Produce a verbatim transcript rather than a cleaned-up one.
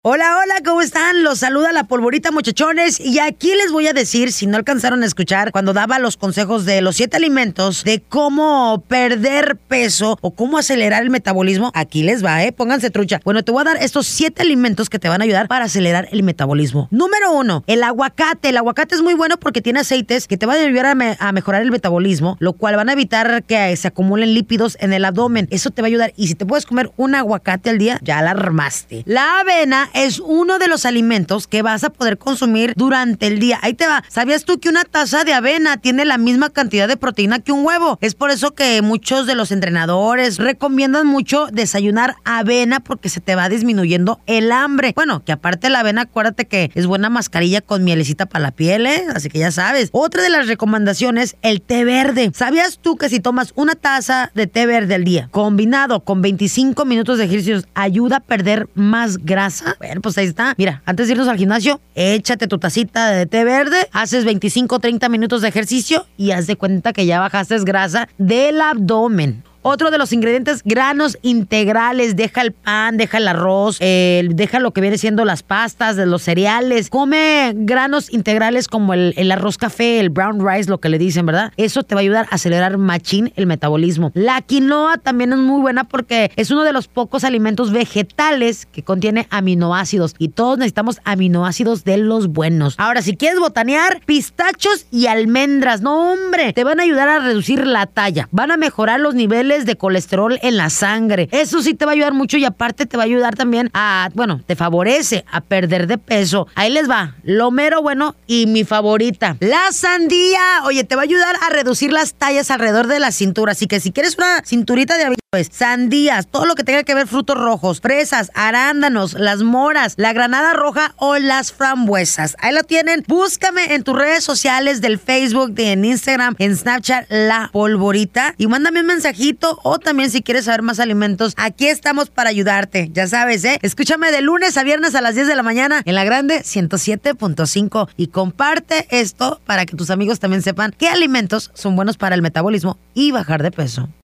Hola, hola, ¿cómo están? Los saluda la Polvorita, muchachones, y aquí les voy a decir, si no alcanzaron a escuchar, cuando daba los consejos de los siete alimentos, de cómo perder peso o cómo acelerar el metabolismo, aquí les va, ¿eh? Pónganse trucha. Bueno, te voy a dar estos siete alimentos que te van a ayudar para acelerar el metabolismo. Número uno, el aguacate. El aguacate es muy bueno porque tiene aceites que te van a ayudar a, me a mejorar el metabolismo, lo cual van a evitar que se acumulen lípidos en el abdomen. Eso te va a ayudar, y si te puedes comer un aguacate al día, ya la armaste. La avena es uno de los alimentos que vas a poder consumir durante el día. Ahí te va. ¿Sabías tú que una taza de avena tiene la misma cantidad de proteína que un huevo? Es por eso que muchos de los entrenadores recomiendan mucho desayunar avena, porque se te va disminuyendo el hambre. Bueno, que aparte la avena, acuérdate que es buena mascarilla con mielecita para la piel, ¿eh? Así que ya sabes. Otra de las recomendaciones, el té verde. ¿Sabías tú que si tomas una taza de té verde al día, combinado con veinticinco minutos de ejercicios, ayuda a perder más grasa? Bueno, pues ahí está. Mira, antes de irnos al gimnasio, échate tu tacita de té verde, haces veinticinco o treinta minutos de ejercicio y haz de cuenta que ya bajaste grasa del abdomen. Otro de los ingredientes, granos integrales. Deja el pan, deja el arroz, eh, deja lo que viene siendo las pastas, de los cereales. Come granos integrales como el, el arroz café, el brown rice, lo que le dicen, ¿verdad? Eso te va a ayudar a acelerar machín el metabolismo. La quinoa también es muy buena porque es uno de los pocos alimentos vegetales que contiene aminoácidos, y todos necesitamos aminoácidos de los buenos. Ahora, si quieres botanear, pistachos y almendras. No, hombre, te van a ayudar a reducir la talla. Van a mejorar los niveles de colesterol en la sangre. Eso sí te va a ayudar mucho, y aparte te va a ayudar también a, bueno, te favorece a perder de peso. Ahí les va, lo mero bueno y mi favorita, la sandía. Oye, te va a ayudar a reducir las tallas alrededor de la cintura, así que si quieres una cinturita de pues, sandías, todo lo que tenga que ver frutos rojos, fresas, arándanos, las moras, la granada roja o las frambuesas. Ahí lo tienen. Búscame en tus redes sociales del Facebook, de, en Instagram, en Snapchat, La Polvorita, y mándame un mensajito. O también, si quieres saber más alimentos, aquí estamos para ayudarte. Ya sabes, ¿eh? Escúchame de lunes a viernes a las diez de la mañana en La Grande ciento siete punto cinco, y comparte esto para que tus amigos también sepan qué alimentos son buenos para el metabolismo y bajar de peso.